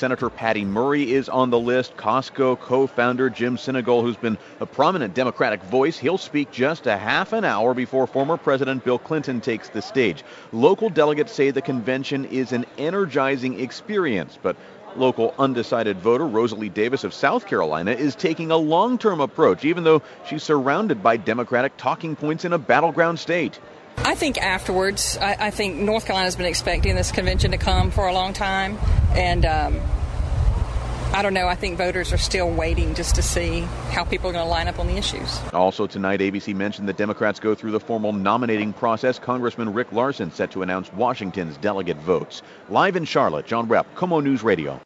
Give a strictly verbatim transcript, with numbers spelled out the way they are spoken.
Senator Patty Murray is on the list. Costco co-founder Jim Sinegal, who's been a prominent Democratic voice, he'll speak just a half an hour before former President Bill Clinton takes the stage. Local delegates say the convention is an energizing experience, but local undecided voter Rosalie Davis of South Carolina is taking a long-term approach, even though she's surrounded by Democratic talking points in a battleground state. I think afterwards, I, I think North Carolina's been expecting this convention to come for a long time, and um, I don't know, I think voters are still waiting just to see how people are going to line up on the issues. Also tonight, A B C mentioned that Democrats go through the formal nominating process. Congressman Rick Larsen set to announce Washington's delegate votes. Live in Charlotte, John Repp, KOMO News Radio.